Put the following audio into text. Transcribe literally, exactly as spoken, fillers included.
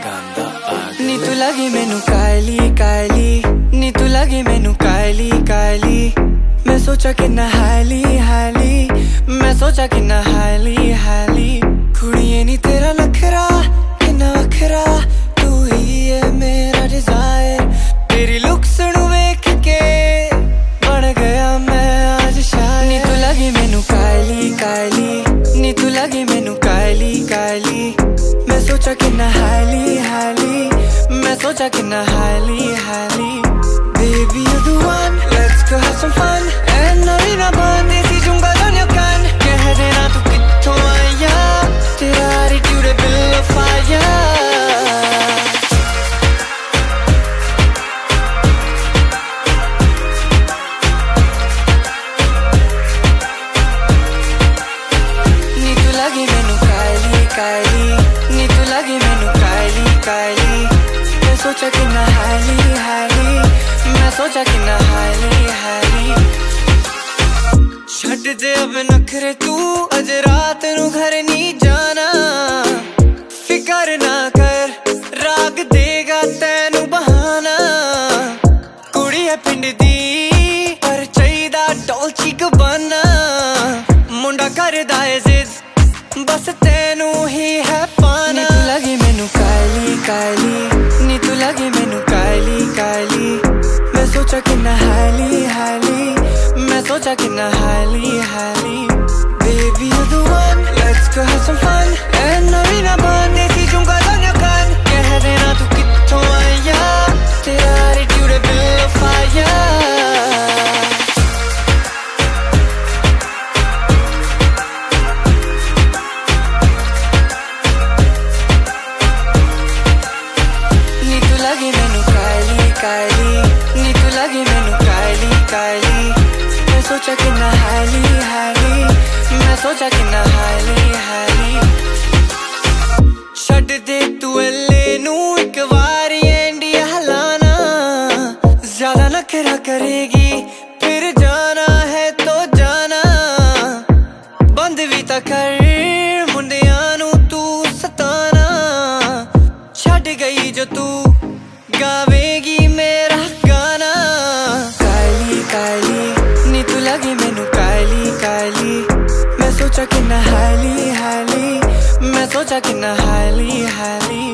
गांदा नी तू लगी मैनू काली काली, नी तू लगी मैनू काली काली। मैं सोचा कि ना हाली हाली, मैं सोचा कि ना हाली हाली। कुड़िए नी तेरा नखरा किन्ना वखरा, तू ही है मेरा डिजायर। तेरी लुक्स नू वेख के बन गया मैं आज शायर। नी तू लगी मैनू काली काली, नी तू लगी मैनू काली काली। मैं सोचा कि ना हाली हाली, मैं सोचा कि ना हाली हाली। Baby you're the one, let's go have some fun। And नवी ना बांधे सी जुंगल on your gun। कह देना तू कित्थों आया, तेरा attitude है bill of fire। नी तू लगी मैनू काली काली, नी तू लगी मैनू काली काली। मैं सोचा कि ना हाली हाली, मैं सोचा कि ना हाली हाली। छड्ड दे अब नखरे तू, अज रात नू घर नहीं जाना। फिकर ना कर, राग देगा तैनू बहाना। कुड़ी है पिंड दी पर चाहिदा डोल्ची गबाना। मुंडा करदा है जिद, बस तैनू ही है पाना। नी तू लगी मैनू काली काली, नी तू लगी मैनू काली काली। मैं सोचा कि ना हाली हाली, मैं सोचा कि ना हाली हाली। Baby you're the one, let's go have some fun। And नवी ना बांधे सी जुंगल on your gun। कह देना तू कित्थों आया, तेरा attitude है bill of fire। नी तू लगी मैनू काली काली, नी तू लगी मैनू काली काली। मैं सोचा कि ना हाली हाली, मैं सोचा कि ना हाली हाली। छड्ड दे तू एले नू एक बारी इंडिया हलाना। ज्यादा नखरा करेगी फिर जाना है तो जाना। बंद भी ता कर मुंडियां नू तू सताना। छड्ड गई जो तू गावेगी मेरा गाना। काली काली, नी तू लगी मैनू काली काली। मैं सोचा कि ना हाली हाली, मैं सोचा कि ना हाली हाली।